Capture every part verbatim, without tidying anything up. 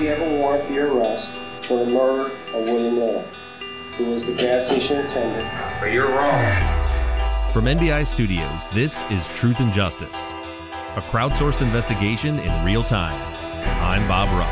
have a warrant for your arrest for the murder of William Little, who was the gas station attendant. But you're wrong. From N B I Studios, this is Truth and Justice, a crowdsourced investigation in real time. I'm Bob Ruff.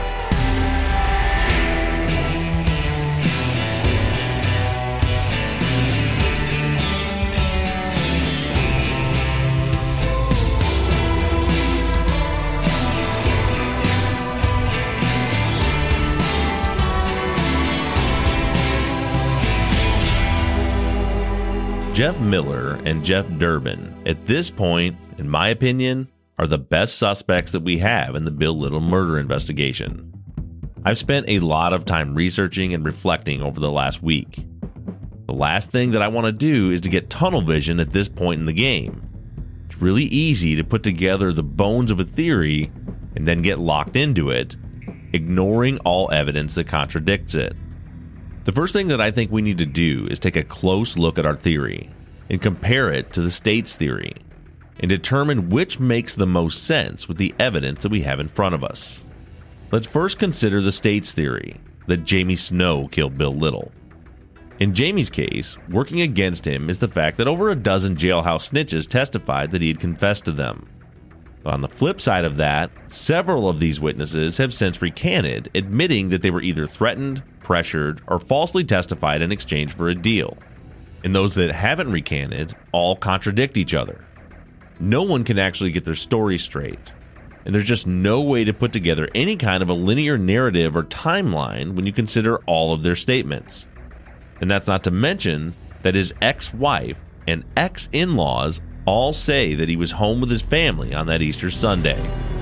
Jeff Miller and Jeff Durbin, at this point, in my opinion, are the best suspects that we have in the Bill Little murder investigation. I've spent a lot of time researching and reflecting over the last week. The last thing that I want to do is to get tunnel vision at this point in the game. It's really easy to put together the bones of a theory and then get locked into it, ignoring all evidence that contradicts it. The first thing that I think we need to do is take a close look at our theory and compare it to the state's theory and determine which makes the most sense with the evidence that we have in front of us. Let's first consider the state's theory that Jamie Snow killed Bill Little. In Jamie's case, working against him is the fact that over a dozen jailhouse snitches testified that he had confessed to them. On the flip side of that, several of these witnesses have since recanted, admitting that they were either threatened, pressured, or falsely testified in exchange for a deal. And those that haven't recanted all contradict each other. No one can actually get their story straight, and there's just no way to put together any kind of a linear narrative or timeline when you consider all of their statements. And that's not to mention that his ex-wife and ex-in-laws all say that he was home with his family on that Easter Sunday.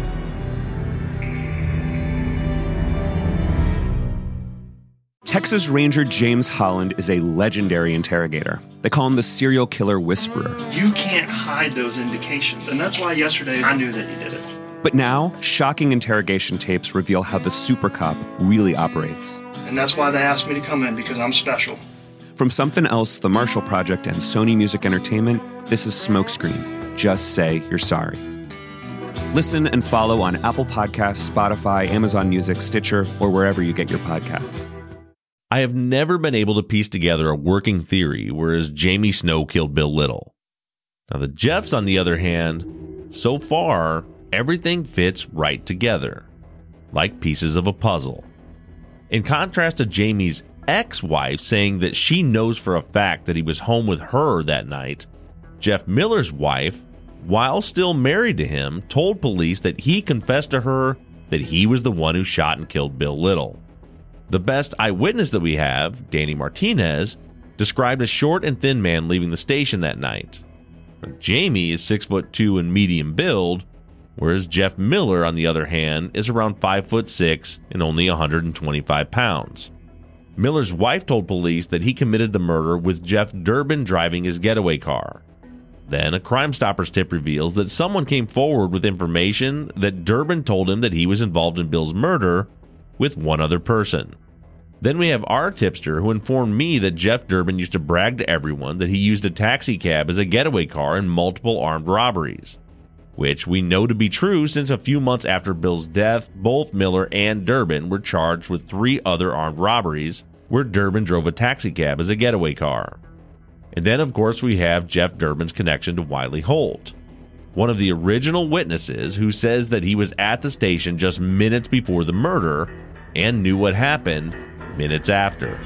Texas Ranger James Holland is a legendary interrogator. They call him the serial killer whisperer. You can't hide those indications, and that's why yesterday I knew that he did it. But now, shocking interrogation tapes reveal how the super cop really operates. And that's why they asked me to come in, because I'm special. From Something Else, The Marshall Project, and Sony Music Entertainment, this is Smokescreen. Just say you're sorry. Listen and follow on Apple Podcasts, Spotify, Amazon Music, Stitcher, or wherever you get your podcasts. I have never been able to piece together a working theory whereas Jamie Snow killed Bill Little. Now the Jeffs, on the other hand, so far, everything fits right together, like pieces of a puzzle. In contrast to Jamie's ex-wife saying that she knows for a fact that he was home with her that night, Jeff Miller's wife, while still married to him, told police that he confessed to her that he was the one who shot and killed Bill Little. The best eyewitness that we have, Danny Martinez, described a short and thin man leaving the station that night. Jamie is six foot two and medium build, whereas Jeff Miller, on the other hand, is around five foot six and only one hundred twenty-five pounds. Miller's wife told police that he committed the murder with Jeff Durbin driving his getaway car. Then a Crime Stoppers tip reveals that someone came forward with information that Durbin told him that he was involved in Bill's murder with one other person. Then we have our tipster who informed me that Jeff Durbin used to brag to everyone that he used a taxi cab as a getaway car in multiple armed robberies, which we know to be true since a few months after Bill's death, both Miller and Durbin were charged with three other armed robberies where Durbin drove a taxi cab as a getaway car. And then, of course, we have Jeff Durbin's connection to Wiley Holt, one of the original witnesses who says that he was at the station just minutes before the murder and knew what happened minutes after.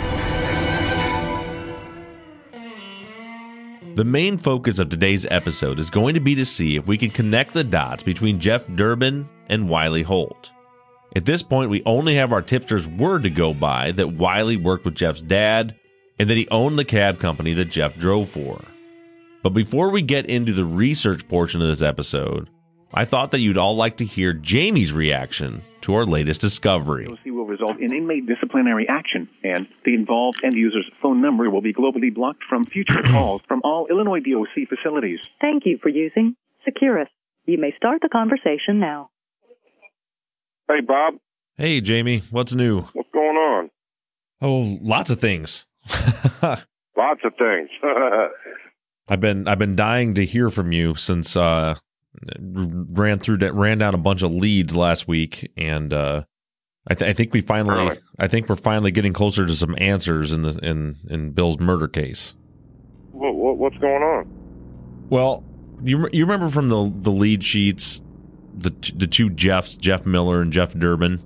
The main focus of today's episode is going to be to see if we can connect the dots between Jeff Durbin and Wiley Holt. At this point, we only have our tipster's word to go by that Wiley worked with Jeff's dad and that he owned the cab company that Jeff drove for. But before we get into the research portion of this episode, I thought that you'd all like to hear Jamie's reaction to our latest discovery. O C will result in inmate disciplinary action, and the involved end user's phone number will be globally blocked from future calls from all Illinois D O C facilities. Thank you for using Securus. You may start the conversation now. Hey, Bob. Hey, Jamie. What's new? What's going on? Oh, lots of things. Lots of things. I've been I've been dying to hear from you since uh ran through ran down a bunch of leads last week, and uh I, th- I think we finally, Really? I think we're finally getting closer to some answers in the in in Bill's murder case. What, what, what's going on? Well, you re- you remember from the the lead sheets, the t- the two Jeffs, Jeff Miller and Jeff Durbin.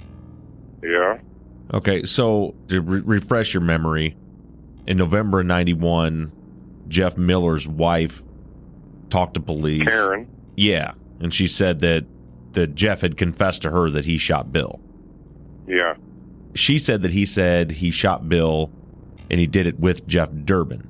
Yeah. Okay, so to re- refresh your memory, in November of ninety-one, Jeff Miller's wife talked to police. Karen. Yeah, and she said that that Jeff had confessed to her that he shot Bill. Yeah. She said that he said he shot Bill and he did it with Jeff Durbin.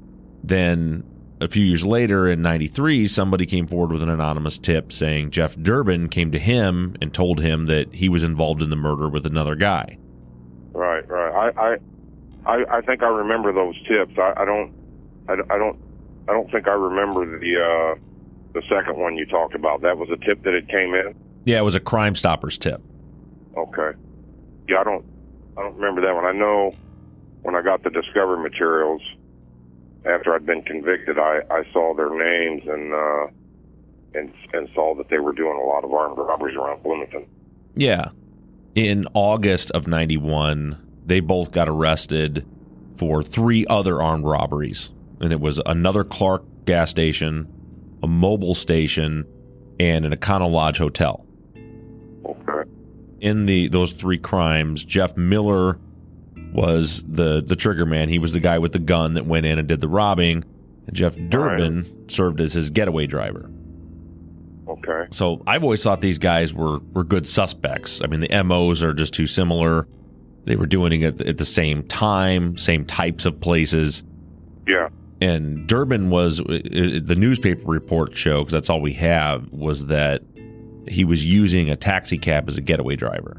Then a few years later in ninety-three, somebody came forward with an anonymous tip saying Jeff Durbin came to him and told him that he was involved in the murder with another guy. Right, right. I, I, I, I think I remember those tips. I, I don't, I, I don't, I don't think I remember the, uh, the second one you talked about. That was a tip that it came in. Yeah, it was a Crime Stoppers tip. Okay. Yeah, I don't, I don't remember that one. I know when I got the discovery materials after I'd been convicted, I, I saw their names and, uh, and, and saw that they were doing a lot of armed robberies around Bloomington. Yeah. In August of ninety-one, they both got arrested for three other armed robberies. And it was another Clark gas station, a mobile station, and an Econo Lodge hotel. Okay. In the those three crimes, Jeff Miller was the, the trigger man. He was the guy with the gun that went in and did the robbing. And Jeff Durbin right. served as his getaway driver. Okay. So I've always thought these guys were, were good suspects. I mean, the M Os are just too similar. They were doing it at the same time, same types of places. Yeah. And Durbin was, the newspaper report show, because that's all we have, was that he was using a taxi cab as a getaway driver.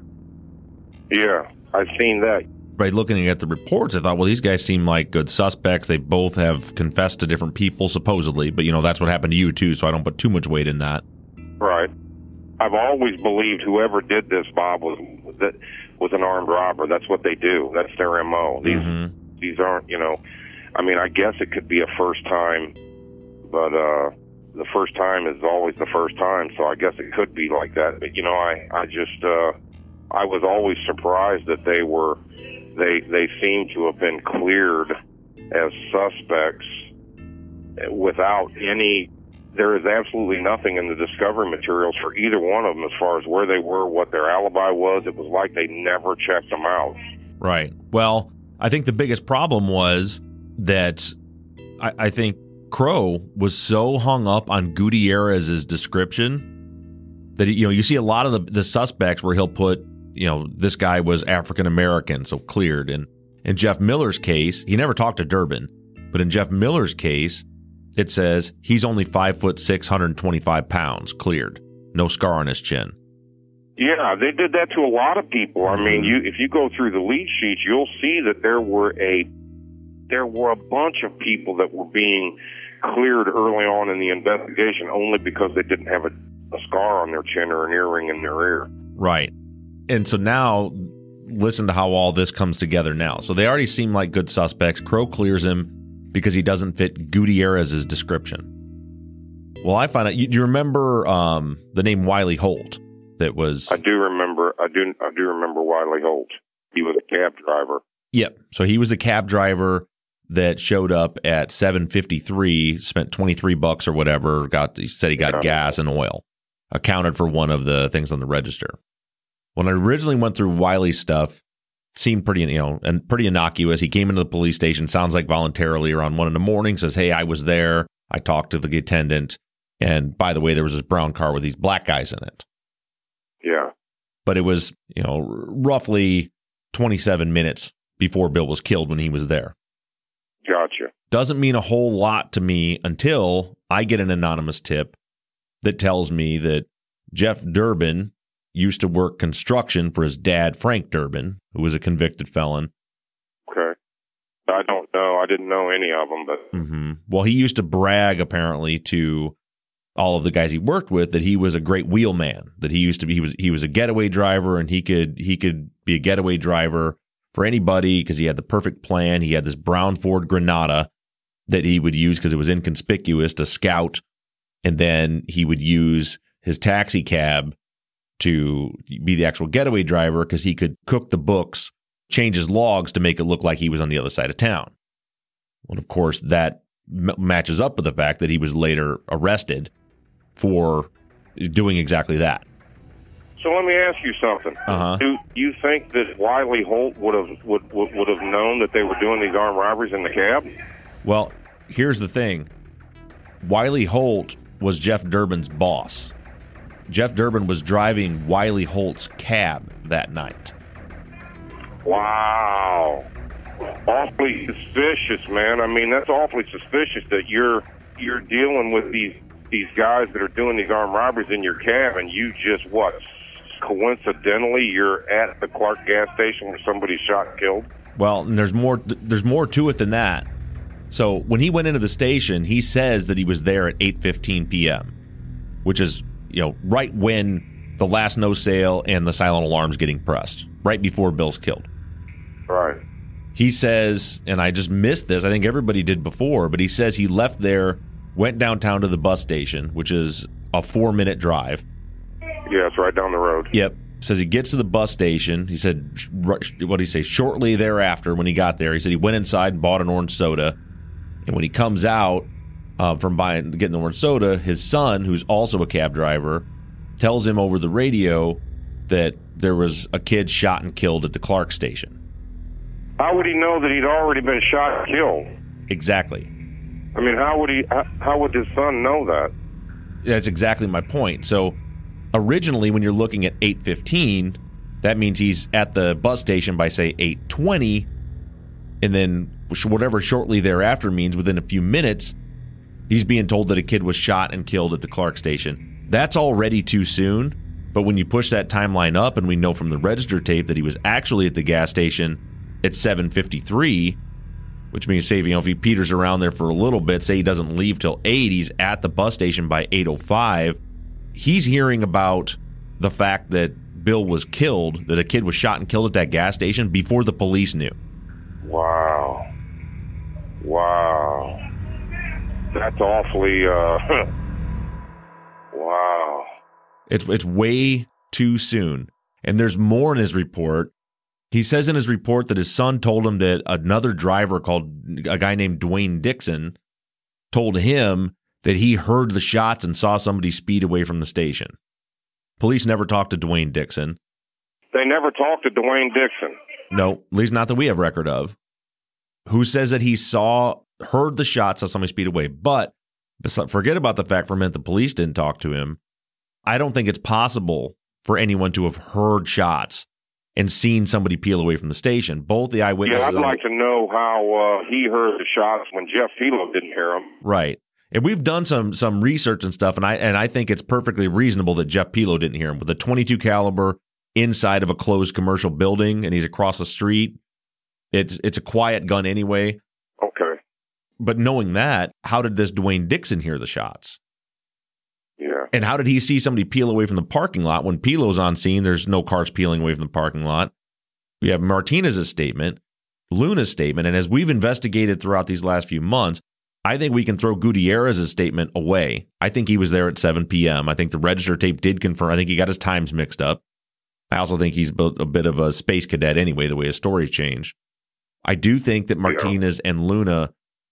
Yeah, I've seen that. Right, looking at the reports, I thought, well, these guys seem like good suspects. They both have confessed to different people, supposedly. But, you know, that's what happened to you, too, so I don't put too much weight in that. Right. I've always believed whoever did this, Bob, was that was an armed robber. That's what they do. That's their M O. These, mm-hmm. these aren't, you know, I mean, I guess it could be a first time, but uh, the first time is always the first time, so I guess it could be like that. But, you know, I, I just, uh, I was always surprised that they were, they, they seem to have been cleared as suspects without any, there is absolutely nothing in the discovery materials for either one of them as far as where they were, what their alibi was. It was like they never checked them out. Right. Well, I think the biggest problem was that I, I think Crow was so hung up on Gutierrez's description that, you know, you see a lot of the, the suspects where he'll put, you know, this guy was African American, so cleared. And in Jeff Miller's case, he never talked to Durbin, but in Jeff Miller's case, it says he's only five foot six, one hundred twenty-five pounds, cleared, no scar on his chin. Yeah, they did that to a lot of people. Mm-hmm. I mean, you if you go through the lead sheets, you'll see that there were a there were a bunch of people that were being cleared early on in the investigation only because they didn't have a, a scar on their chin or an earring in their ear. Right. And so now, listen to how all this comes together now. So they already seem like good suspects. Crow clears him because he doesn't fit Gutierrez's description. Well, I find out, you, do you remember um, the name Wiley Holt? That was. I do remember. I do. I do remember Wiley Holt. He was a cab driver. Yep. So he was a cab driver that showed up at seven fifty-three, spent twenty-three bucks or whatever. Got he said he got yeah. gas and oil. Accounted for one of the things on the register. When I originally went through Wiley's stuff, it seemed pretty, you know, and pretty innocuous. He came into the police station, sounds like voluntarily, around one in the morning. Says, "Hey, I was there. I talked to the attendant, and by the way, there was this brown car with these black guys in it." Yeah. But it was, you know, roughly twenty-seven minutes before Bill was killed when he was there. Gotcha. Doesn't mean a whole lot to me until I get an anonymous tip that tells me that Jeff Durbin used to work construction for his dad, Frank Durbin, who was a convicted felon. Okay. I don't know. I didn't know any of them, but. Mm-hmm. Well, he used to brag, apparently, to all of the guys he worked with that he was a great wheelman, that he used to be, he was, he was a getaway driver and he could, he could be a getaway driver for anybody because he had the perfect plan. He had this brown Ford Granada that he would use because it was inconspicuous to scout. And then he would use his taxi cab to be the actual getaway driver because he could cook the books, change his logs to make it look like he was on the other side of town. Well, of course, that m- matches up with the fact that he was later arrested for doing exactly that. So let me ask you something. Uh-huh. Do you think that Wiley Holt would have would, would would have known that they were doing these armed robberies in the cab? Well, here's the thing. Wiley Holt was Jeff Durbin's boss. Jeff Durbin was driving Wiley Holt's cab that night. Wow. Awfully suspicious, man. I mean, that's awfully suspicious that you're you're dealing with these these guys that are doing these armed robberies in your cab, and you just, what, coincidentally, you're at the Clark gas station where somebody's shot and killed? Well, and there's more there's more to it than that. So when he went into the station, he says that he was there at eight fifteen p.m., which is, you know, right when the last no sale and the silent alarm's getting pressed, right before Bill's killed. Right. He says, and I just missed this, I think everybody did before, but he says he left there, went downtown to the bus station, which is a four-minute drive. Yeah, it's right down the road. Yep. Says he gets to the bus station. He said, what did he say? Shortly thereafter, when he got there, he said he went inside and bought an orange soda. And when he comes out uh, from buying, getting the orange soda, his son, who's also a cab driver, tells him over the radio that there was a kid shot and killed at the Clark station. How would he know that he'd already been shot and killed? Exactly. I mean, how would he? How, how would his son know that? That's exactly my point. So originally, when you're looking at eight fifteen, that means he's at the bus station by, say, eight twenty, and then whatever shortly thereafter means within a few minutes, he's being told that a kid was shot and killed at the Clark station. That's already too soon, but when you push that timeline up, and we know from the register tape that he was actually at the gas station at seven fifty-three, which means, say, you know, if he peters around there for a little bit, say he doesn't leave till eight, he's at the bus station by eight oh five, he's hearing about the fact that Bill was killed, that a kid was shot and killed at that gas station before the police knew. Wow. Wow. That's awfully, uh, wow. It's, it's way too soon. And there's more in his report. He says in his report that his son told him that another driver called a guy named Dwayne Dixon told him that he heard the shots and saw somebody speed away from the station. Police never talked to Dwayne Dixon. They never talked to Dwayne Dixon. No, at least not that we have record of. Who says that he saw, heard the shots, saw somebody speed away. But forget about the fact for a minute the police didn't talk to him. I don't think it's possible for anyone to have heard shots and seen somebody peel away from the station. Both the eyewitnesses... Yeah, I'd like to know how uh, he heard the shots when Jeff Philo didn't hear them. Right. And we've done some some research and stuff, and I and I think it's perfectly reasonable that Jeff Philo didn't hear him. With a twenty-two caliber inside of a closed commercial building, and he's across the street, it's it's a quiet gun anyway. Okay. But knowing that, how did this Dwayne Dixon hear the shots? Yeah. And how did he see somebody peel away from the parking lot? When Pilo's on scene, there's no cars peeling away from the parking lot. We have Martinez's statement, Luna's statement, and as we've investigated throughout these last few months, I think we can throw Gutierrez's statement away. I think he was there at seven p.m. I think the register tape did confirm. I think he got his times mixed up. I also think he's a bit of a space cadet anyway, the way his story's changed. I do think that Martinez yeah. and Luna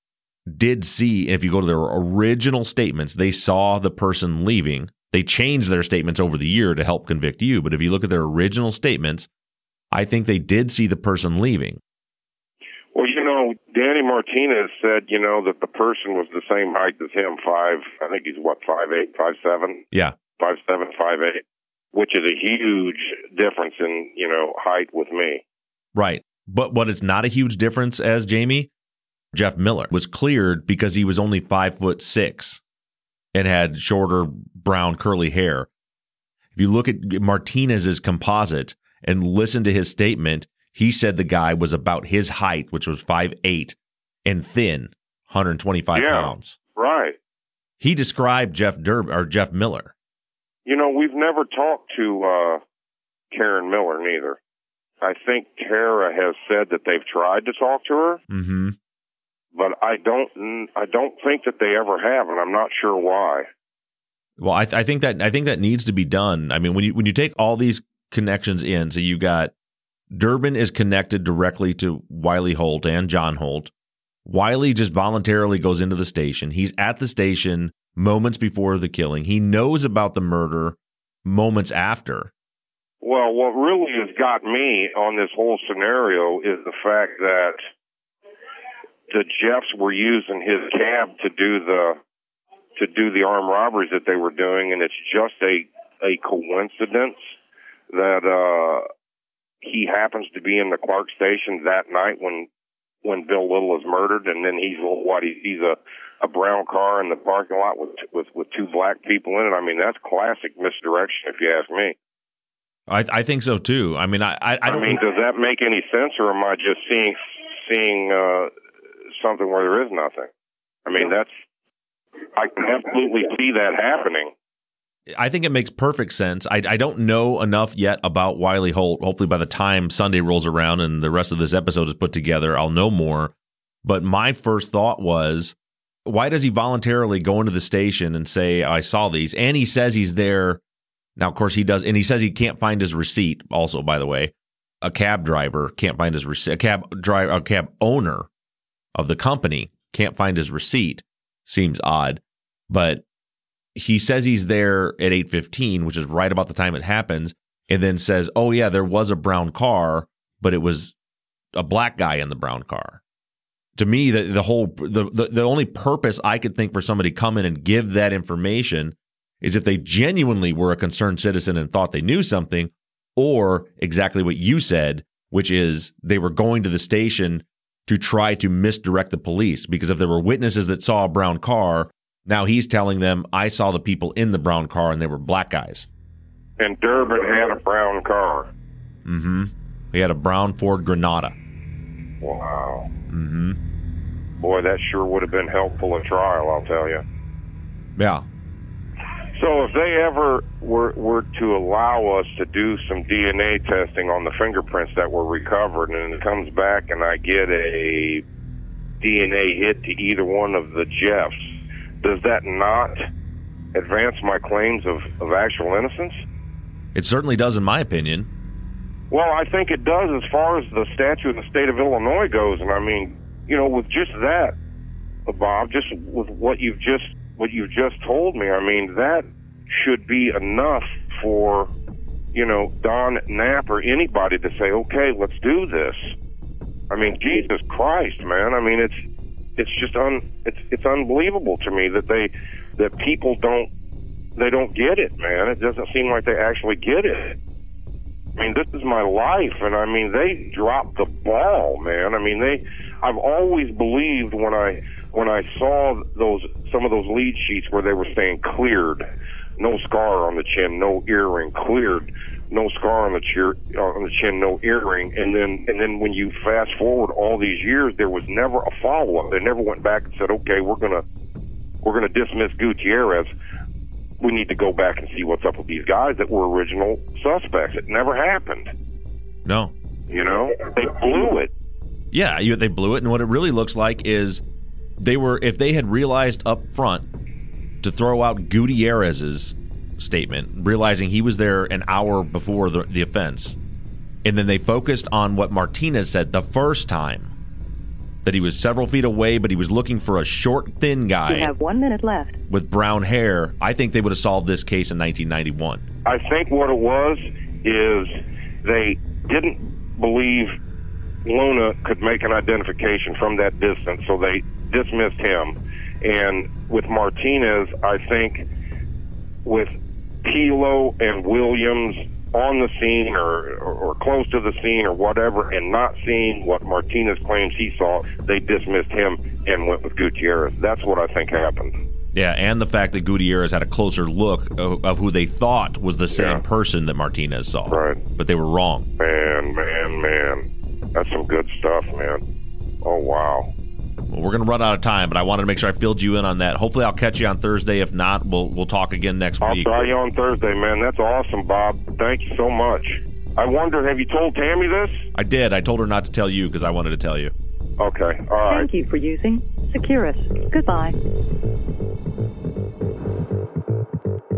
did see, if you go to their original statements, they saw the person leaving. They changed their statements over the year to help convict you. But if you look at their original statements, I think they did see the person leaving. Well, you know, Danny Martinez said, you know, that the person was the same height as him, five, I think he's what, five eight, five seven? Yeah. five seven, five eight, which is a huge difference in, you know, height with me. Right. But what it's not a huge difference as, Jamie, Jeff Miller was cleared because he was only five foot six and had shorter brown curly hair. If you look at Martinez's composite and listen to his statement, he said the guy was about his height, which was five eight, and thin, one hundred twenty-five yeah, pounds. Right. He described Jeff Durb or Jeff Miller. You know, we've never talked to uh, Karen Miller, neither. I think Tara has said that they've tried to talk to her, mm-hmm. but I don't. I don't think that they ever have, and I'm not sure why. Well, I, th- I think that I think that needs to be done. I mean, when you when you take all these connections in, so you got Durbin is connected directly to Wiley Holt and John Holt. Wiley just voluntarily goes into the station. He's at the station moments before the killing. He knows about the murder moments after. Well, what really has got me on this whole scenario is the fact that the Jeffs were using his cab to do the to do the armed robberies that they were doing, and it's just a a coincidence that uh, he happens to be in the Clark station that night when when Bill Little is murdered, and then he's what he, he's a a brown car in the parking lot with with with two black people in it. I mean, that's classic misdirection, if you ask me. I, I think so too. I mean, I I, I don't I mean, does that make any sense, or am I just seeing seeing uh, something where there is nothing? I mean, that's I can absolutely see that happening. I think it makes perfect sense. I I don't know enough yet about Wiley Holt. Hopefully, by the time Sunday rolls around and the rest of this episode is put together, I'll know more. But my first thought was, why does he voluntarily go into the station and say, I saw these? And he says he's there. Now, of course, he does. And he says he can't find his receipt. Also, by the way, a cab driver can't find his receipt. A cab driver, a cab owner of the company can't find his receipt. Seems odd. But he says he's there at eight fifteen, which is right about the time it happens. And then says, oh, yeah, there was a brown car, but it was a black guy in the brown car. To me, the, the whole the, the the only purpose I could think for somebody to come in and give that information is if they genuinely were a concerned citizen and thought they knew something, or exactly what you said, which is they were going to the station to try to misdirect the police. Because if there were witnesses that saw a brown car, now he's telling them, I saw the people in the brown car and they were black guys. And Durbin had a brown car. Mm-hmm. He had a brown Ford Granada. Wow. Mm-hmm. Boy, that sure would have been helpful at trial, I'll tell you. Yeah. So if they ever were, were to allow us to do some D N A testing on the fingerprints that were recovered, and it comes back and I get a D N A hit to either one of the Jeffs, does that not advance my claims of, of actual innocence? It certainly does, in my opinion. Well, I think it does as far as the statute in the state of Illinois goes. And I mean, you know, with just that, Bob, just with what you've just what you've just told me, I mean, that should be enough for, you know, Don Knapp or anybody to say, okay, let's do this. I mean, Jesus Christ, man. I mean, it's it's just un it's it's unbelievable to me that they that people don't they don't get it, man. It doesn't seem like they actually get it. I mean, this is my life, and I mean, they dropped the ball, man. I mean, they. I've always believed when I when I saw those some of those lead sheets where they were saying cleared, no scar on the chin, no earring, cleared, no scar on the cheer, on the chin, no earring, and then and then when you fast forward all these years, there was never a follow up. They never went back and said, okay, we're gonna we're gonna dismiss Gutierrez. We need to go back and see what's up with these guys that were original suspects. It never happened. No. You know, they blew it. Yeah, you, they blew it, and what it really looks like is they were, if they had realized up front to throw out Gutierrez's statement, realizing he was there an hour before the, the offense, and then they focused on what Martinez said the first time, that he was several feet away, but he was looking for a short, thin guy. You have one minute left. With brown hair. I think they would have solved this case in nineteen ninety-one. I think what it was is they didn't believe Luna could make an identification from that distance, so they dismissed him. And with Martinez, I think with Kilo and Williams on the scene or, or, or close to the scene or whatever, and not seeing what Martinez claims he saw, they dismissed him and went with Gutierrez. That's what I think happened. Yeah, and the fact that Gutierrez had a closer look of, of who they thought was the same yeah. person that Martinez saw. Right. But they were wrong. Man, man, man. That's some good stuff, man. Oh, wow. Well, we're going to run out of time, but I wanted to make sure I filled you in on that. Hopefully I'll catch you on Thursday. If not, we'll we'll talk again next I'll week. I'll try you on Thursday, man. That's awesome, Bob. Thank you so much. I wonder, have you told Tammy this? I did. I told her not to tell you because I wanted to tell you. Okay, all right. Thank you for using Securus. Goodbye.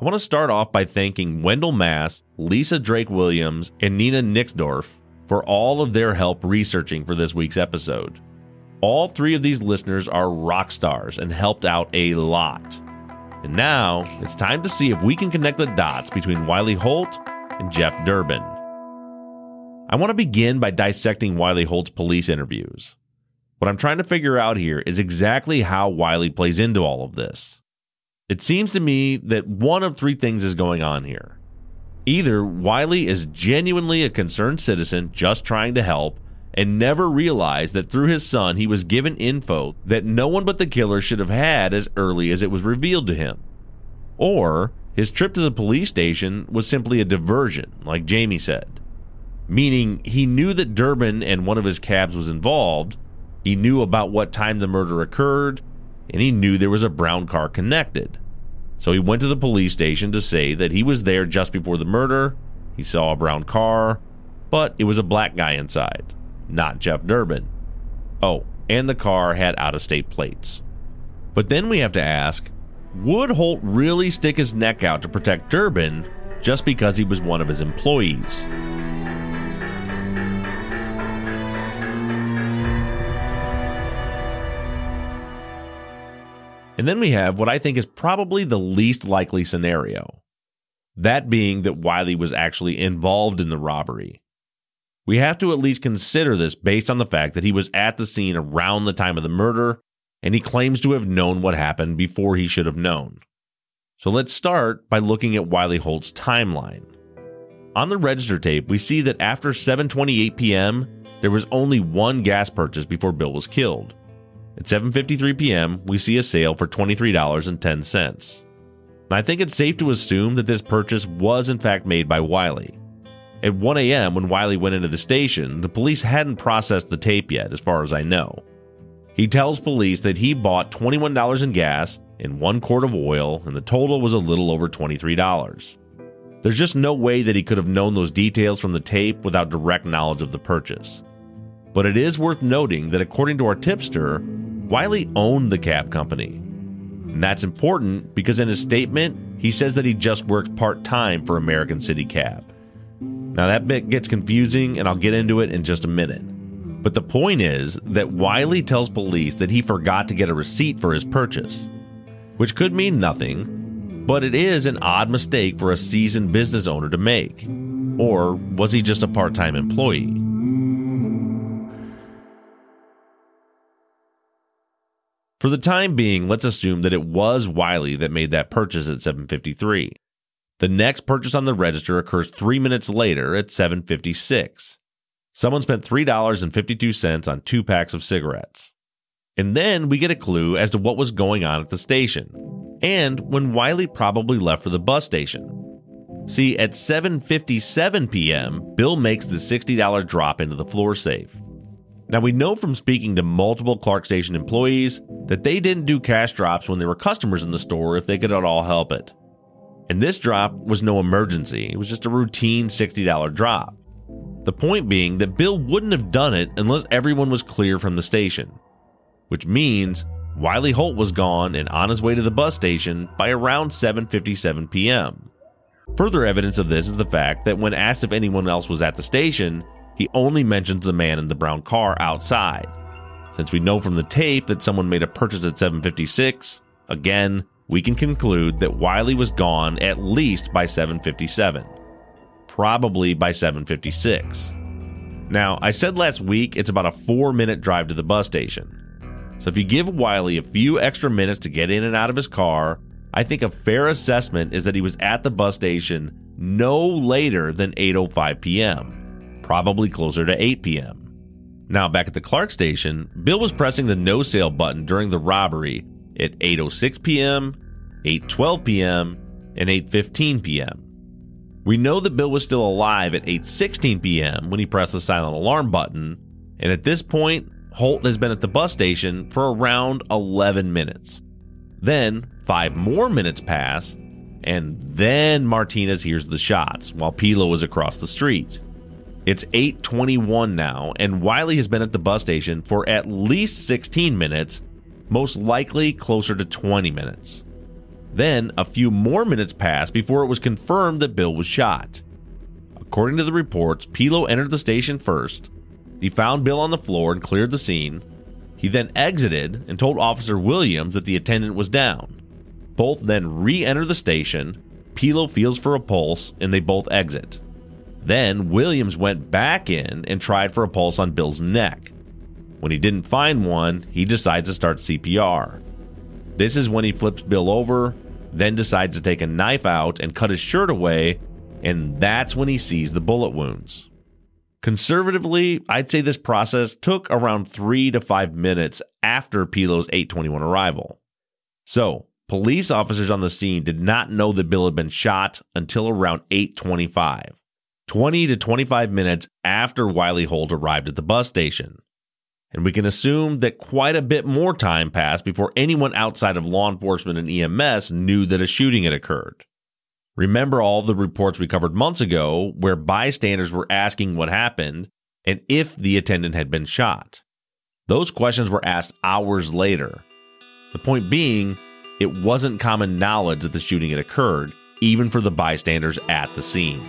I want to start off by thanking Wendell Mass, Lisa Drake Williams, and Nina Nixdorf for all of their help researching for this week's episode. All three of these listeners are rock stars and helped out a lot. And now it's time to see if we can connect the dots between Wiley Holt and Jeff Durbin. I want to begin by dissecting Wiley Holt's police interviews. What I'm trying to figure out here is exactly how Wiley plays into all of this. It seems to me that one of three things is going on here. Either Wiley is genuinely a concerned citizen just trying to help and never realized that through his son he was given info that no one but the killer should have had as early as it was revealed to him. Or his trip to the police station was simply a diversion, like Jamie said. Meaning he knew that Durbin and one of his cabs was involved, he knew about what time the murder occurred, and he knew there was a brown car connected. So he went to the police station to say that he was there just before the murder, he saw a brown car, but it was a black guy inside, not Jeff Durbin. Oh, and the car had out-of-state plates. But then we have to ask, would Holt really stick his neck out to protect Durbin just because he was one of his employees? And then we have what I think is probably the least likely scenario. That being that Wiley was actually involved in the robbery. We have to at least consider this based on the fact that he was at the scene around the time of the murder, and he claims to have known what happened before he should have known. So let's start by looking at Wiley Holt's timeline. On the register tape, we see that after seven twenty-eight p.m., there was only one gas purchase before Bill was killed. At seven fifty-three p.m., we see a sale for twenty-three dollars and ten cents. I think it's safe to assume that this purchase was in fact made by Wiley. At one a.m., when Wiley went into the station, the police hadn't processed the tape yet, as far as I know. He tells police that he bought twenty-one dollars in gas and one quart of oil, and the total was a little over twenty-three dollars. There's just no way that he could have known those details from the tape without direct knowledge of the purchase. But it is worth noting that according to our tipster, Wiley owned the cab company. And that's important because in his statement, he says that he just worked part-time for American City Cab. Now that bit gets confusing and I'll get into it in just a minute. But the point is that Wiley tells police that he forgot to get a receipt for his purchase, which could mean nothing, but it is an odd mistake for a seasoned business owner to make. Or was he just a part-time employee? For the time being, let's assume that it was Wiley that made that purchase at seven fifty-three. The next purchase on the register occurs three minutes later at seven fifty-six. Someone spent three dollars and fifty-two cents on two packs of cigarettes. And then we get a clue as to what was going on at the station, and when Wiley probably left for the bus station. See, at seven fifty-seven p.m., Bill makes the sixty dollars drop into the floor safe. Now, we know from speaking to multiple Clark Station employees that they didn't do cash drops when there were customers in the store if they could at all help it. And this drop was no emergency. It was just a routine sixty dollars drop. The point being that Bill wouldn't have done it unless everyone was clear from the station, which means Wiley Holt was gone and on his way to the bus station by around seven fifty-seven p.m. Further evidence of this is the fact that when asked if anyone else was at the station, he only mentions the man in the brown car outside. Since we know from the tape that someone made a purchase at seven fifty-six, again, we can conclude that Wiley was gone at least by seven fifty-seven. Probably by seven fifty-six. Now, I said last week it's about a four-minute drive to the bus station. So if you give Wiley a few extra minutes to get in and out of his car, I think a fair assessment is that he was at the bus station no later than eight oh five p.m., probably closer to eight p.m. Now, back at the Clark Station, Bill was pressing the no sale button during the robbery at eight oh six p.m., eight twelve p.m., and eight fifteen p.m. We know that Bill was still alive at eight sixteen p.m. when he pressed the silent alarm button, and at this point, Holt has been at the bus station for around eleven minutes. Then, five more minutes pass, and then Martinez hears the shots while Pilo is across the street. It's eight twenty-one now, and Wiley has been at the bus station for at least sixteen minutes, most likely closer to twenty minutes. Then, a few more minutes passed before it was confirmed that Bill was shot. According to the reports, Pilo entered the station first. He found Bill on the floor and cleared the scene. He then exited and told Officer Williams that the attendant was down. Both then re-enter the station. Pilo feels for a pulse, and they both exit. Then, Williams went back in and tried for a pulse on Bill's neck. When he didn't find one, he decides to start C P R. This is when he flips Bill over, then decides to take a knife out and cut his shirt away, and that's when he sees the bullet wounds. Conservatively, I'd say this process took around three to five minutes after Pilo's eight twenty-one arrival. So, police officers on the scene did not know that Bill had been shot until around eight twenty-five, twenty to twenty-five minutes after Wiley Holt arrived at the bus station. And we can assume that quite a bit more time passed before anyone outside of law enforcement and E M S knew that a shooting had occurred. Remember all the reports we covered months ago where bystanders were asking what happened and if the attendant had been shot. Those questions were asked hours later. The point being, it wasn't common knowledge that the shooting had occurred, even for the bystanders at the scene.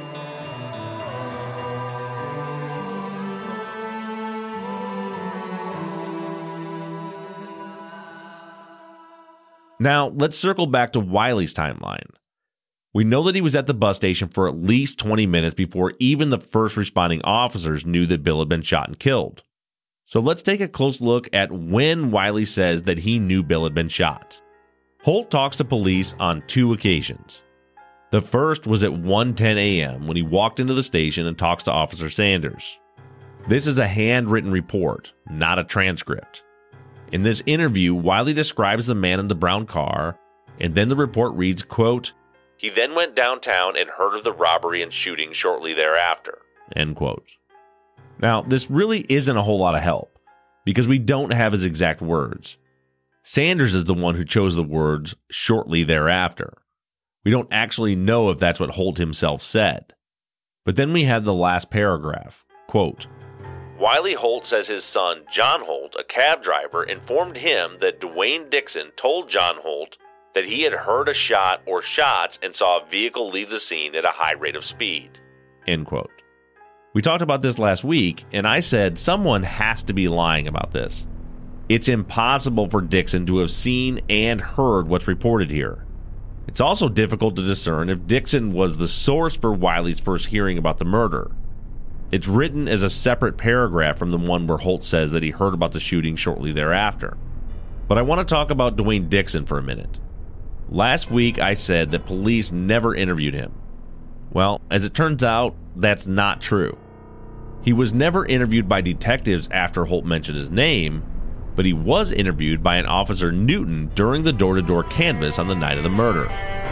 Now, let's circle back to Wiley's timeline. We know that he was at the bus station for at least twenty minutes before even the first responding officers knew that Bill had been shot and killed. So let's take a close look at when Wiley says that he knew Bill had been shot. Holt talks to police on two occasions. The first was at one ten a.m. when he walked into the station and talks to Officer Sanders. This is a handwritten report, not a transcript. In this interview, Wiley describes the man in the brown car, and then the report reads, quote, "He then went downtown and heard of the robbery and shooting shortly thereafter," end quote. Now, this really isn't a whole lot of help, because we don't have his exact words. Sanders is the one who chose the words shortly thereafter. We don't actually know if that's what Holt himself said. But then we have the last paragraph, quote, "Wiley Holt says his son, John Holt, a cab driver, informed him that Dwayne Dixon told John Holt that he had heard a shot or shots and saw a vehicle leave the scene at a high rate of speed," end quote. We talked about this last week, and I said someone has to be lying about this. It's impossible for Dixon to have seen and heard what's reported here. It's also difficult to discern if Dixon was the source for Wiley's first hearing about the murder. It's written as a separate paragraph from the one where Holt says that he heard about the shooting shortly thereafter. But I want to talk about Dwayne Dixon for a minute. Last week I said that police never interviewed him. Well, as it turns out, that's not true. He was never interviewed by detectives after Holt mentioned his name, but he was interviewed by an Officer Newton during the door-to-door canvass on the night of the murder.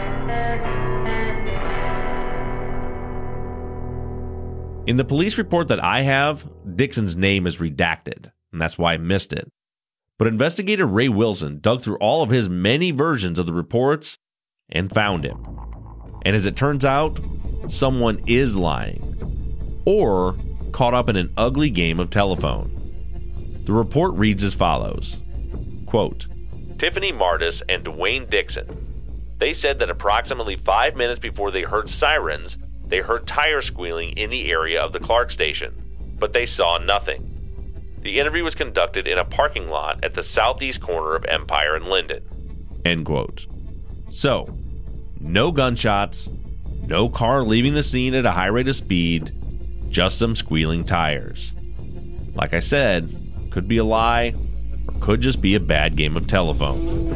In the police report that I have, Dixon's name is redacted, and that's why I missed it. But investigator Ray Wilson dug through all of his many versions of the reports and found him. And as it turns out, someone is lying, or caught up in an ugly game of telephone. The report reads as follows, quote, "Tiffany Martis and Dwayne Dixon. They said that approximately five minutes before they heard sirens, they heard tire squealing in the area of the Clark station, but they saw nothing. The interview was conducted in a parking lot at the southeast corner of Empire and Linden," end quote. So, no gunshots, no car leaving the scene at a high rate of speed, just some squealing tires. Like I said, could be a lie, or could just be a bad game of telephone.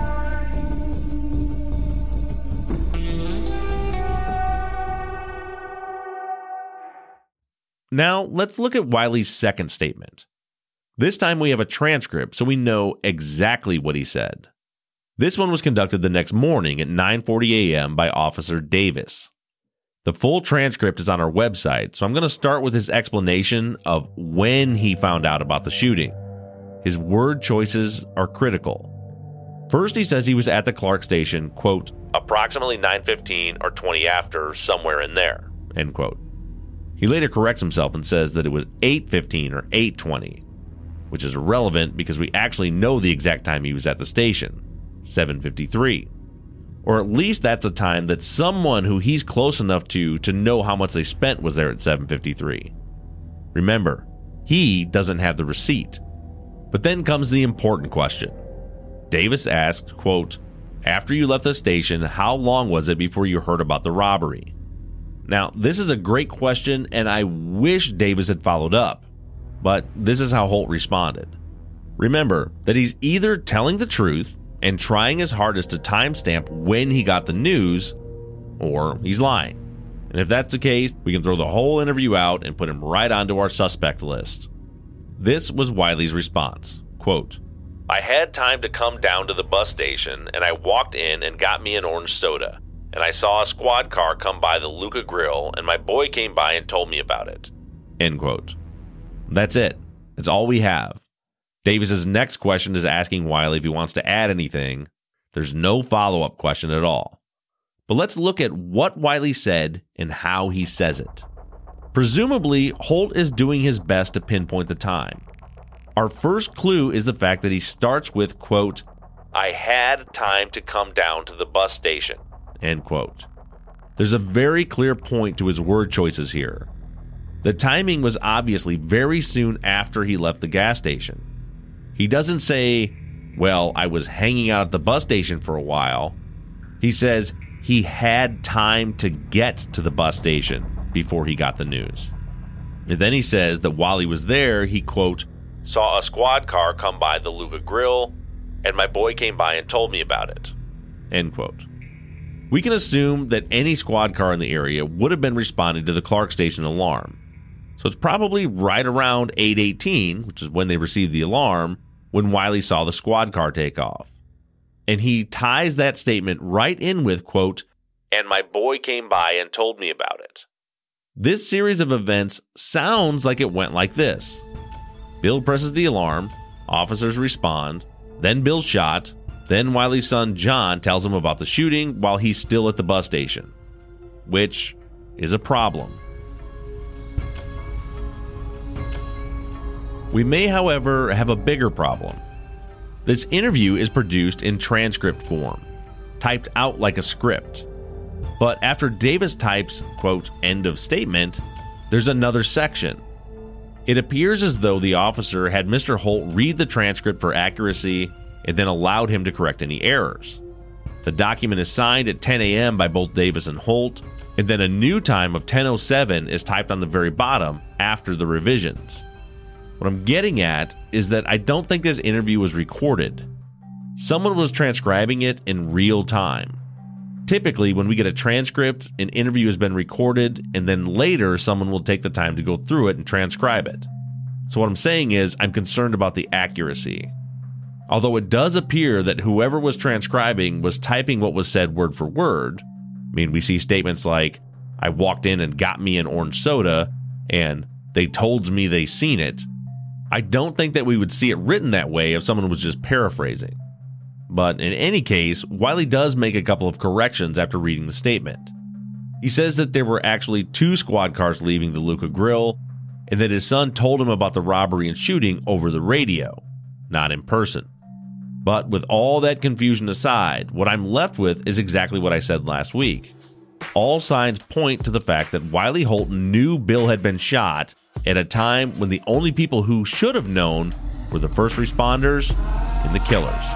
Now, let's look at Wiley's second statement. This time we have a transcript, so we know exactly what he said. This one was conducted the next morning at nine forty a.m. by Officer Davis. The full transcript is on our website, so I'm going to start with his explanation of when he found out about the shooting. His word choices are critical. First, he says he was at the Clark station, quote, "approximately nine fifteen or twenty after, somewhere in there," end quote. He later corrects himself and says that it was eight fifteen or eight twenty, which is irrelevant because we actually know the exact time he was at the station, seven fifty-three. Or at least that's the time that someone who he's close enough to to know how much they spent was there at seven fifty-three. Remember, he doesn't have the receipt. But then comes the important question. Davis asked, quote, "After you left the station, how long was it before you heard about the robbery?" Now, this is a great question, and I wish Davis had followed up. But this is how Holt responded. Remember that he's either telling the truth and trying his hardest to timestamp when he got the news, or he's lying. And if that's the case, we can throw the whole interview out and put him right onto our suspect list. This was Wiley's response. Quote, "I had time to come down to the bus station, and I walked in and got me an orange soda. And I saw a squad car come by the Luca Grill, and my boy came by and told me about it." End quote. That's it. That's all we have. Davis's next question is asking Wiley if he wants to add anything. There's no follow-up question at all. But let's look at what Wiley said and how he says it. Presumably, Holt is doing his best to pinpoint the time. Our first clue is the fact that he starts with, quote, "I had time to come down to the bus station," end quote. There's a very clear point to his word choices here. The timing was obviously very soon after he left the gas station. He doesn't say, "Well, I was hanging out at the bus station for a while." He says he had time to get to the bus station before he got the news. And then he says that while he was there, he, quote, "saw a squad car come by the Luca Grill, and my boy came by and told me about it," end quote. We can assume that any squad car in the area would have been responding to the Clark Station alarm. So it's probably right around eight eighteen, which is when they received the alarm, when Wiley saw the squad car take off. And he ties that statement right in with, quote, "and my boy came by and told me about it." This series of events sounds like it went like this. Bill presses the alarm, officers respond, then Bill's shot, then Wiley's son John tells him about the shooting while he's still at the bus station, which is a problem. We may, however, have a bigger problem. This interview is produced in transcript form, typed out like a script. But after Davis types, quote, "end of statement," there's another section. It appears as though the officer had Mister Holt read the transcript for accuracy and then allowed him to correct any errors. The document is signed at ten a.m. by both Davis and Holt, and then a new time of ten oh seven is typed on the very bottom after the revisions. What I'm getting at is that I don't think this interview was recorded. Someone was transcribing it in real time. Typically, when we get a transcript, an interview has been recorded, and then later someone will take the time to go through it and transcribe it. So what I'm saying is, I'm concerned about the accuracy. Although it does appear that whoever was transcribing was typing what was said word for word. I mean, we see statements like, "I walked in and got me an orange soda," and "they told me they seen it." I don't think that we would see it written that way if someone was just paraphrasing. But in any case, Wiley does make a couple of corrections after reading the statement. He says that there were actually two squad cars leaving the Luca Grill, and that his son told him about the robbery and shooting over the radio, not in person. But with all that confusion aside, what I'm left with is exactly what I said last week. All signs point to the fact that Wiley Holt knew Bill had been shot at a time when the only people who should have known were the first responders and the killers.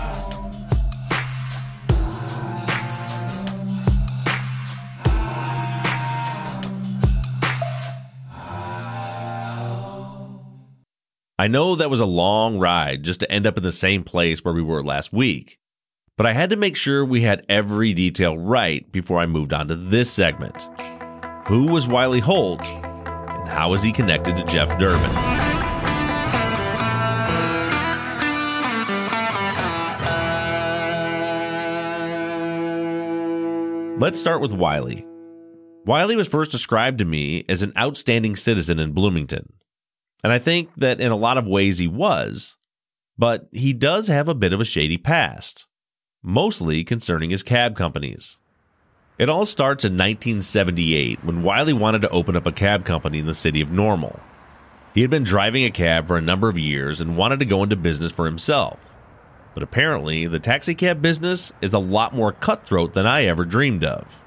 I know that was a long ride just to end up in the same place where we were last week, but I had to make sure we had every detail right before I moved on to this segment. Who was Wiley Holt, and how is he connected to Jeff Durbin? Let's start with Wiley. Wiley was first described to me as an outstanding citizen in Bloomington. And I think that in a lot of ways he was, but he does have a bit of a shady past, mostly concerning his cab companies. It all starts in nineteen seventy-eight when Wiley wanted to open up a cab company in the city of Normal. He had been driving a cab for a number of years and wanted to go into business for himself. But apparently, the taxicab business is a lot more cutthroat than I ever dreamed of.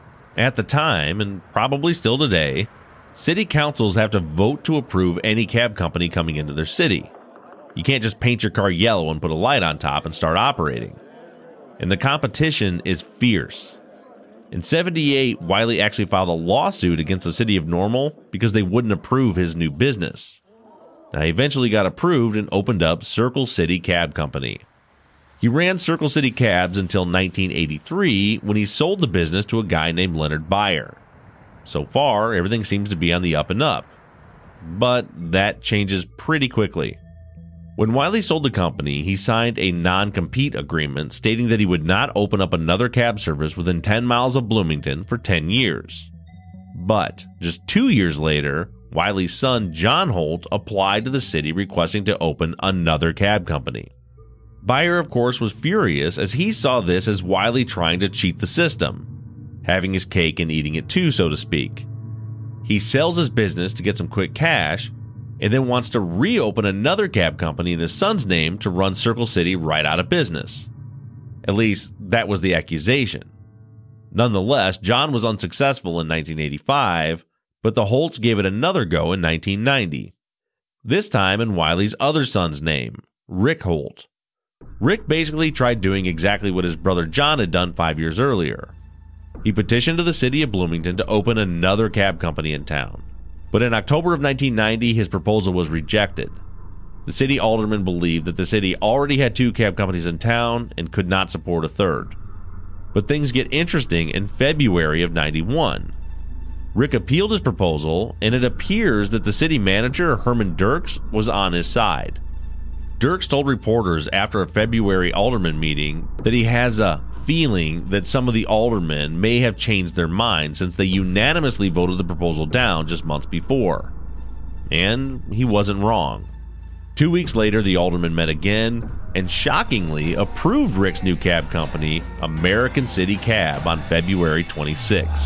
At the time, and probably still today, city councils have to vote to approve any cab company coming into their city. You can't just paint your car yellow and put a light on top and start operating. And the competition is fierce. In seventy-eight, Wiley actually filed a lawsuit against the city of Normal because they wouldn't approve his new business. Now, he eventually got approved and opened up Circle City Cab Company. He ran Circle City Cabs until nineteen eighty-three, when he sold the business to a guy named Leonard Byer. So far, everything seems to be on the up and up. But that changes pretty quickly. When Wiley sold the company, he signed a non-compete agreement stating that he would not open up another cab service within ten miles of Bloomington for ten years. But just two years later, Wiley's son, John Holt, applied to the city requesting to open another cab company. Byer, of course, was furious as he saw this as Wiley trying to cheat the system, having his cake and eating it too, so to speak. He sells his business to get some quick cash, and then wants to reopen another cab company in his son's name to run Circle City right out of business. At least, that was the accusation. Nonetheless, John was unsuccessful in nineteen eighty-five, but the Holts gave it another go in nineteen ninety. This time in Wiley's other son's name, Rick Holt. Rick basically tried doing exactly what his brother John had done five years earlier. He petitioned to the city of Bloomington to open another cab company in town. But in October of nineteen ninety, his proposal was rejected. The city alderman believed that the city already had two cab companies in town and could not support a third. But things get interesting in February of ninety-one. Rick appealed his proposal, and it appears that the city manager, Herman Dirks, was on his side. Dirks told reporters after a February alderman meeting that he has a feeling that some of the aldermen may have changed their minds since they unanimously voted the proposal down just months before. And he wasn't wrong. Two weeks later, the aldermen met again and shockingly approved Rick's new cab company, American City Cab, on February twenty-sixth.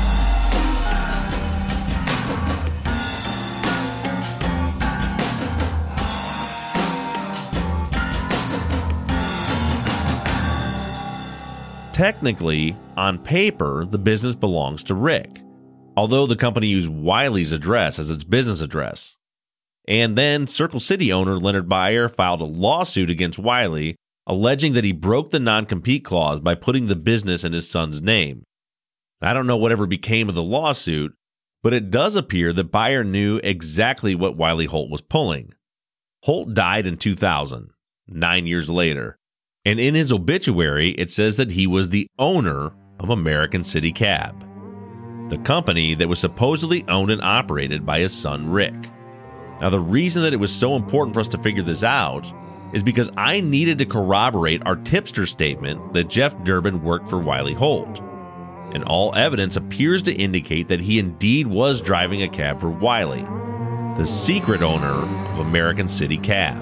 Technically, on paper, the business belongs to Rick, although the company used Wiley's address as its business address. And then Circle City owner Leonard Byer filed a lawsuit against Wiley, alleging that he broke the non-compete clause by putting the business in his son's name. I don't know whatever became of the lawsuit, but it does appear that Byer knew exactly what Wiley Holt was pulling. Holt died in two thousand, nine years later. And in his obituary, it says that he was the owner of American City Cab, the company that was supposedly owned and operated by his son, Rick. Now, the reason that it was so important for us to figure this out is because I needed to corroborate our tipster statement that Jeff Durbin worked for Wiley Holt. And all evidence appears to indicate that he indeed was driving a cab for Wiley, the secret owner of American City Cab.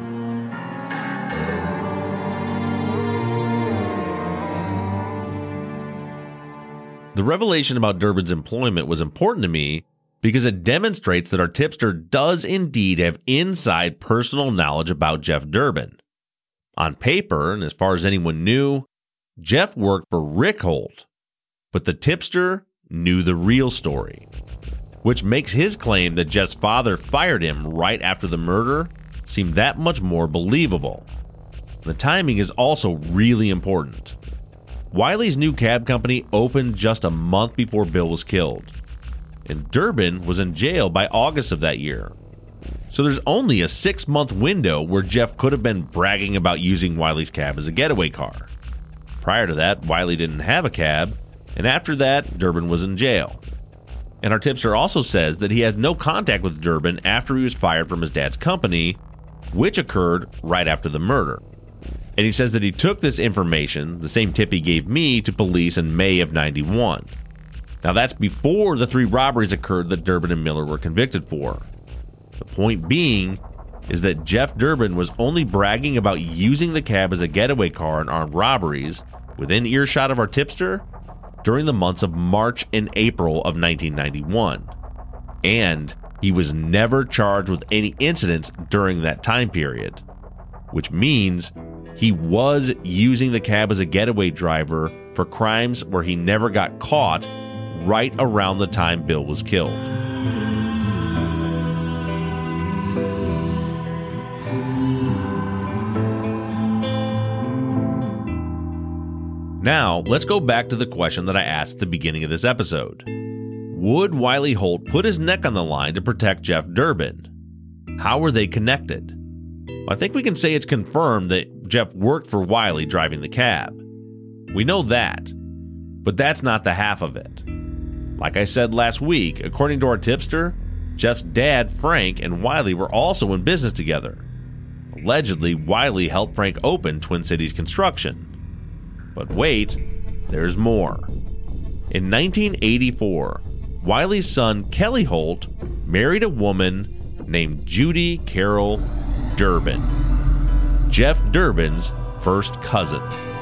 The revelation about Durbin's employment was important to me because it demonstrates that our tipster does indeed have inside personal knowledge about Jeff Durbin. On paper, and as far as anyone knew, Jeff worked for Rick Holt, but the tipster knew the real story, which makes his claim that Jeff's father fired him right after the murder seem that much more believable. The timing is also really important. Wiley's new cab company opened just a month before Bill was killed, and Durbin was in jail by August of that year. So there's only a six-month window where Jeff could have been bragging about using Wiley's cab as a getaway car. Prior to that, Wiley didn't have a cab, and after that, Durbin was in jail. And our tipster also says that he has no contact with Durbin after he was fired from his dad's company, which occurred right after the murder. And he says that he took this information, the same tip he gave me, to police in May of ninety-one. Now that's before the three robberies occurred that Durbin and Miller were convicted for. The point being is that Jeff Durbin was only bragging about using the cab as a getaway car in armed robberies within earshot of our tipster during the months of March and April of nineteen ninety-one. And he was never charged with any incidents during that time period, which means he was using the cab as a getaway driver for crimes where he never got caught right around the time Bill was killed. Now, let's go back to the question that I asked at the beginning of this episode. Would Wiley Holt put his neck on the line to protect Jeff Durbin? How were they connected? Well, I think we can say it's confirmed that Jeff worked for Wiley driving the cab. We know that, but that's not the half of it. Like I said last week, according to our tipster, Jeff's dad, Frank, and Wiley were also in business together. Allegedly, Wiley helped Frank open Twin Cities Construction. But wait, there's more. In nineteen eighty-four, Wiley's son, Kelly Holt, married a woman named Judy Carol Durbin, Jeff Durbin's first cousin.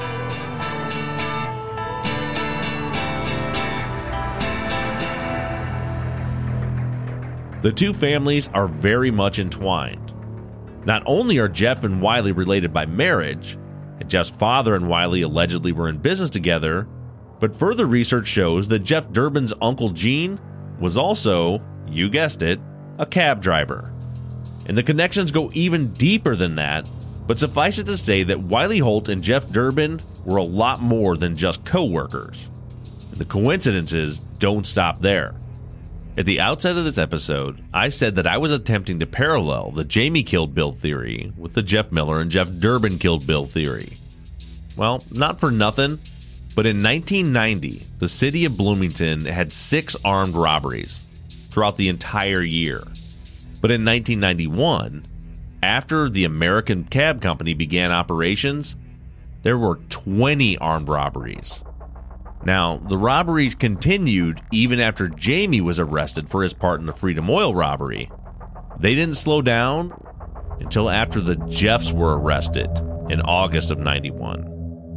The two families are very much entwined. Not only are Jeff and Wiley related by marriage, and Jeff's father and Wiley allegedly were in business together, but further research shows that Jeff Durbin's Uncle Gene was also, you guessed it, a cab driver. And the connections go even deeper than that, but suffice it to say that Wiley Holt and Jeff Durbin were a lot more than just co-workers. And the coincidences don't stop there. At the outset of this episode, I said that I was attempting to parallel the Jamie killed Bill theory with the Jeff Miller and Jeff Durbin killed Bill theory. Well, not for nothing, but in nineteen ninety, the city of Bloomington had six armed robberies throughout the entire year. But in nineteen ninety-one, after the American Cab Company began operations, there were twenty armed robberies. Now, the robberies continued even after Jamie was arrested for his part in the Freedom Oil robbery. They didn't slow down until after the Jeffs were arrested in August of ninety-one.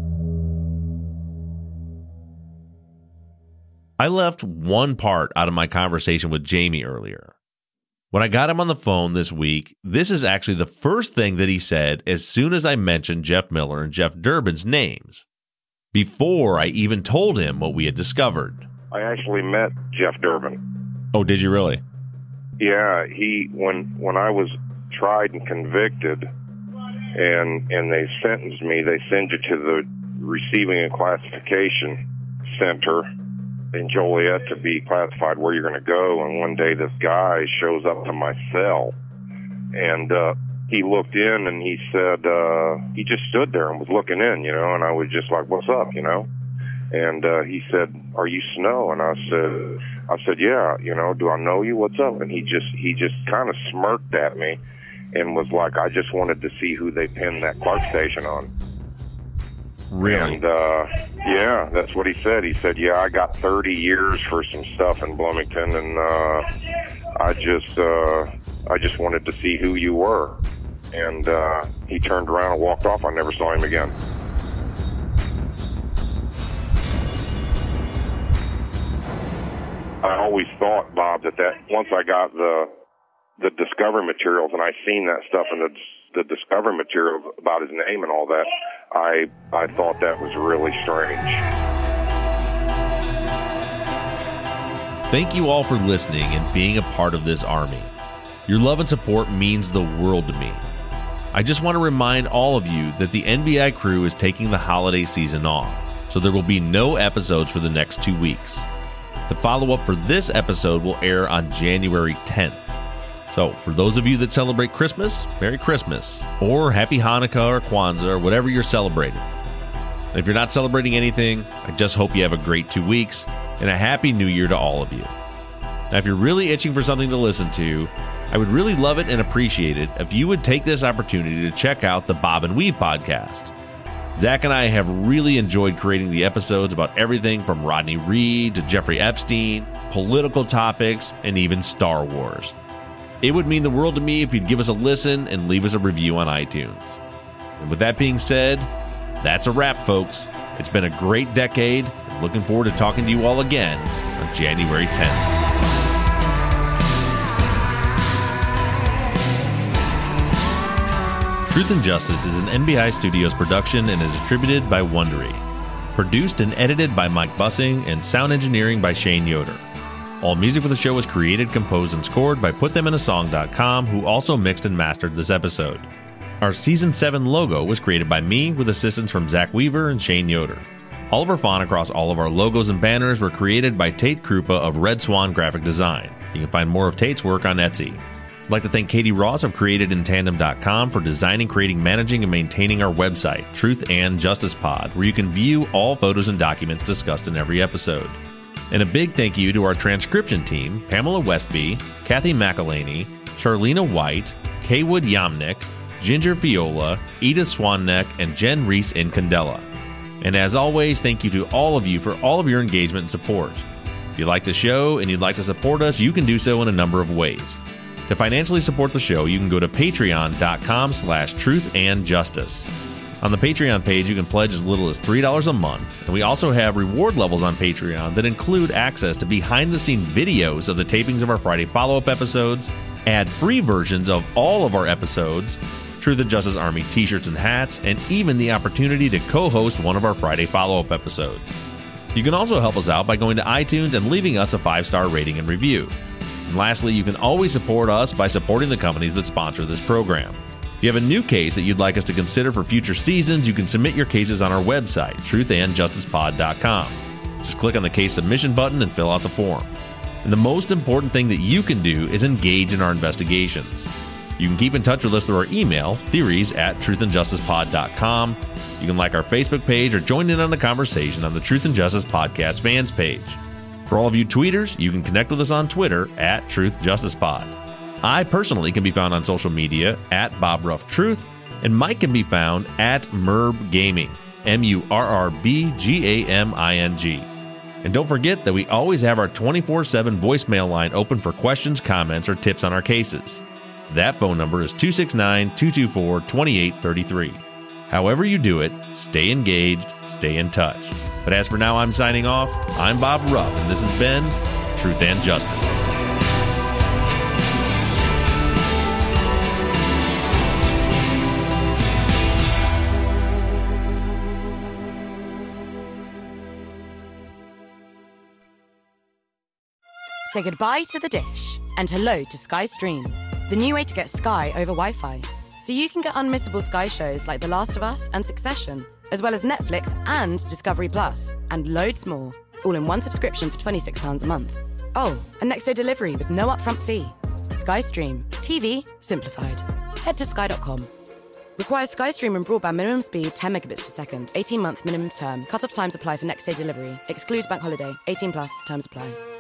I left one part out of my conversation with Jamie earlier. When I got him on the phone this week, this is actually the first thing that he said as soon as I mentioned Jeff Miller and Jeff Durbin's names, before I even told him what we had discovered. I actually met Jeff Durbin. Oh, did you really? Yeah, he when when I was tried and convicted, and and they sentenced me, they sent you to the Receiving and Classification Center in Joliet to be classified where you're going to go. And one day this guy shows up to my cell, and uh, he looked in and he said, uh, he just stood there and was looking in, you know, and I was just like, what's up, you know? And uh, he said, are you Snow? And I said, I said, yeah, you know, do I know you? What's up? And he just, he just kind of smirked at me and was like, I just wanted to see who they pinned that Clark station on. Really? And, uh, yeah, that's what he said. He said, yeah, I got thirty years for some stuff in Bloomington, and uh, I just, uh, I just wanted to see who you were. And uh, he turned around and walked off. I never saw him again. I always thought, Bob, that, that once I got the the Discovery materials and I seen that stuff in the the Discovery materials about his name and all that, I I thought that was really strange. Thank you all for listening and being a part of this army. Your love and support means the world to me. I just want to remind all of you that the N B I crew is taking the holiday season off, so there will be no episodes for the next two weeks. The follow-up for this episode will air on January tenth. So for those of you that celebrate Christmas, Merry Christmas, or Happy Hanukkah or Kwanzaa or whatever you're celebrating. And if you're not celebrating anything, I just hope you have a great two weeks and a Happy New Year to all of you. Now, if you're really itching for something to listen to, I would really love it and appreciate it if you would take this opportunity to check out the Bob and Weave podcast. Zach and I have really enjoyed creating the episodes about everything from Rodney Reed to Jeffrey Epstein, political topics, and even Star Wars. It would mean the world to me if you'd give us a listen and leave us a review on iTunes. And with that being said, that's a wrap, folks. It's been a great decade, and looking forward to talking to you all again on January tenth. Truth and Justice is an N B I Studios production and is distributed by Wondery. Produced and edited by Mike Bussing and sound engineering by Shane Yoder. All music for the show was created, composed, and scored by put them in a song dot com, who also mixed and mastered this episode. Our Season seven logo was created by me with assistance from Zach Weaver and Shane Yoder. All of our font across all of our logos and banners were created by Tate Krupa of Red Swan Graphic Design. You can find more of Tate's work on Etsy. I'd like to thank Katie Ross of created in tandem dot com for designing, creating, managing, and maintaining our website, Truth and Justice Pod, where you can view all photos and documents discussed in every episode. And a big thank you to our transcription team, Pamela Westby, Kathy McElhaney, Charlena White, Kaywood Yamnick, Ginger Viola, Edith Swanneck, and Jen Reese in Candela. And as always, thank you to all of you for all of your engagement and support. If you like the show and you'd like to support us, you can do so in a number of ways. To financially support the show, you can go to patreon.com slash truth and justice. On the Patreon page, you can pledge as little as three dollars a month, and we also have reward levels on Patreon that include access to behind-the-scene videos of the tapings of our Friday follow-up episodes, ad-free versions of all of our episodes, Truth and Justice Army t-shirts and hats, and even the opportunity to co-host one of our Friday follow-up episodes. You can also help us out by going to iTunes and leaving us a five-star rating and review. And lastly, you can always support us by supporting the companies that sponsor this program. If you have a new case that you'd like us to consider for future seasons, you can submit your cases on our website, truth and justice pod dot com. Just click on the case submission button and fill out the form. And the most important thing that you can do is engage in our investigations. You can keep in touch with us through our email, theories at truth and justice pod dot com. You can like our Facebook page or join in on the conversation on the Truth and Justice Podcast fans page. For all of you tweeters, you can connect with us on Twitter at TruthJusticePod. I personally can be found on social media at BobRuffTruth, and Mike can be found at Murb Gaming, M U R R B G A M I N G. And don't forget that we always have our twenty-four seven voicemail line open for questions, comments, or tips on our cases. That phone number is two six nine, two two four, two eight three three. However you do it, stay engaged, stay in touch. But as for now, I'm signing off. I'm Bob Ruff, and this has been Truth and Justice. Say goodbye to the dish and hello to Sky Stream, the new way to get Sky over Wi-Fi. So you can get unmissable Sky shows like The Last of Us and Succession, as well as Netflix and Discovery Plus, and loads more, all in one subscription for twenty-six pounds a month. Oh, and next day delivery with no upfront fee. Sky Stream. T V simplified. Head to sky dot com. Requires Sky Stream and broadband minimum speed ten megabits per second, eighteen month minimum term. Cut-off times apply for next day delivery. Excludes bank holiday. eighteen plus. Terms apply.